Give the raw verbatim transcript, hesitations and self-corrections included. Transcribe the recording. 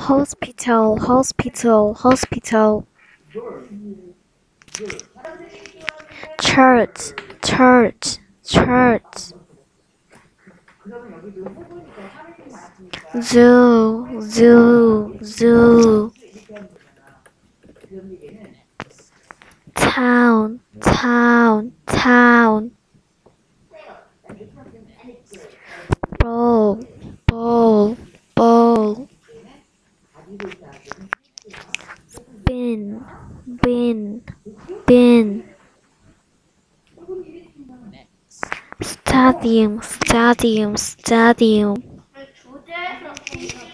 hospital, hospital, hospital. Church, church, church. Zoo, zoo, zoo. Town, town, town. Bowl, bowl, bowl. Bin, bin, bin. Stadium, stadium, stadium.